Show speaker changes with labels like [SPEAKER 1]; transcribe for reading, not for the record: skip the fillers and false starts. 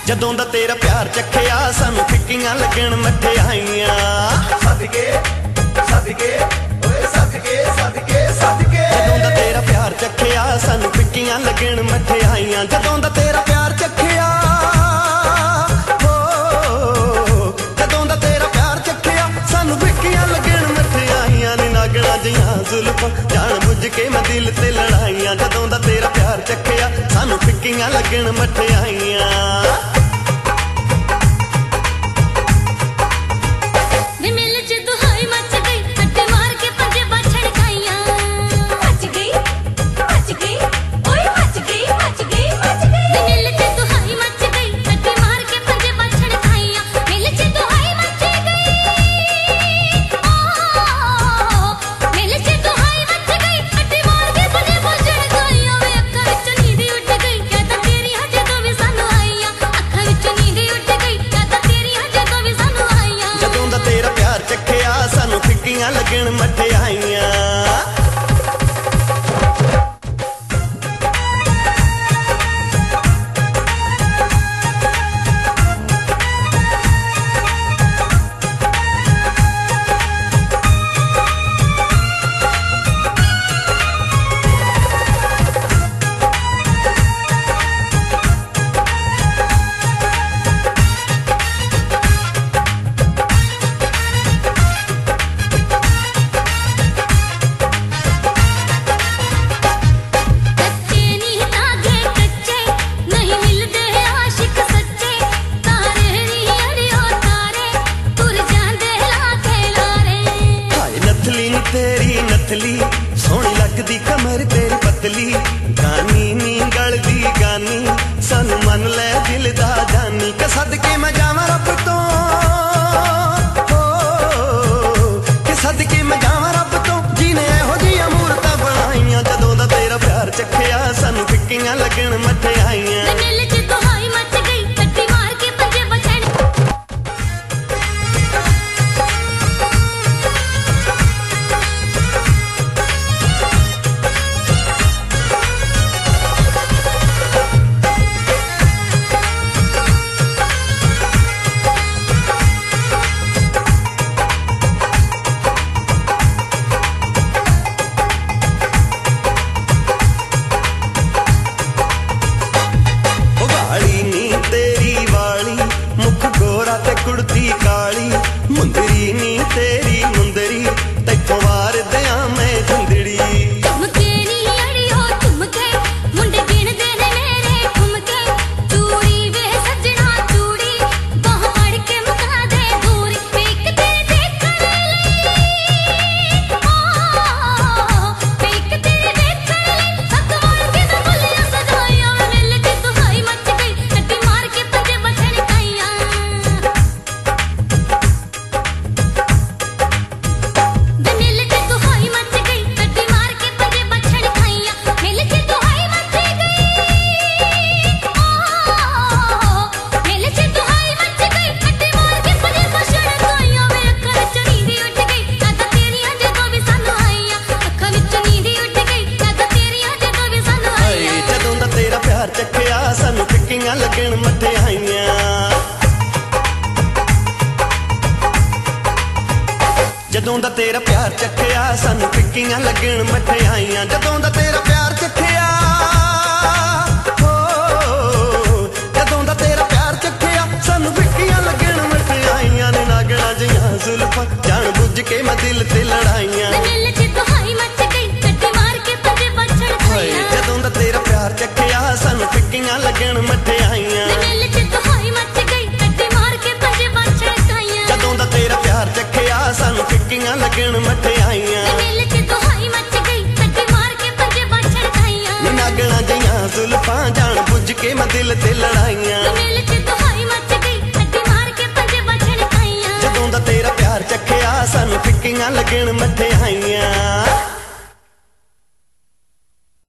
[SPEAKER 1] जदों दा तेरा प्यार चखिया सानू फिक्कियां लगन मठियाइयां।
[SPEAKER 2] सदके सदके ओए सदके सदके सदके।
[SPEAKER 1] जदों दा तेरा प्यार चखिया सानू फिक्कियां लगन मठियाइयां। जदों दा तेरा प्यार चखिया हो, जदों दा तेरा प्यार चखिया सानू फिक्कियां लगन मठियाइयां। नी नागणा जियां जुल्फां जान बुझ के मैं दिल ते लड़ाइयां। जदों दा तेरा प्यार चखिया सानू फिक्कियां लगन मठियाइयां। लगन मठियाइयां। तेरी नथली सोहनी लगदी कमर तेरी पतली। गानी नी गलदी गानी सानू मन ले दिल दा जानी। के सदके मैं जावां रब तो के सदके मैं जावां रब तो जिने एहो जिहियां मूरतां बनाइयां। जदों दा तेरा प्यार चखिया सानू फिक्कियां लगन मठियाइयां। कुड़ती काली मुंदरी नी तेरी मुंदरी तैथों वार दिया मैं झुंदड़ी।
[SPEAKER 3] ठुमके नी अड़ियो ठुमके मुंडे गिनदे ने मेरे ठुमके। चूड़ी वे सजना चूड़ी बाह फड़ के मुका दे दूरी। वेख तेरे देखण लई वेख तेरे देखण लई सतवार के न भुलिया सजाइयां। मिल के दुहाई मच गई अड्डी मार के पंजे बछड़ खाइयां।
[SPEAKER 1] चखिया सानू फिक्कियां लगन मठियाइयां। जदों दा तेरा प्यार चखिया सानू फिक्कियां लगन मठियाइयां। जदों दा तेरा प्यार चखिया हो, जदों दा तेरा प्यार चखिया सानू फिक्कियां लगन मठियाइयां। ने नागणा जिहियां जुल्फां जान बुझ के मैं दिल ते लड़ाइयां। जदों दा तेरा प्यार चखिया सानू फिक्कियां लगन मठियाइयां। जदों दा तेरा प्यार चखिया सानू फिक्कियां लगन मठियाइयां। नागणा जिहियां जुल्फां जान बुझ के मैं दिल ते लड़ाइयां। जदों दा तेरा प्यार चखिया सानू फिक्कियां लगन मठियाइयां।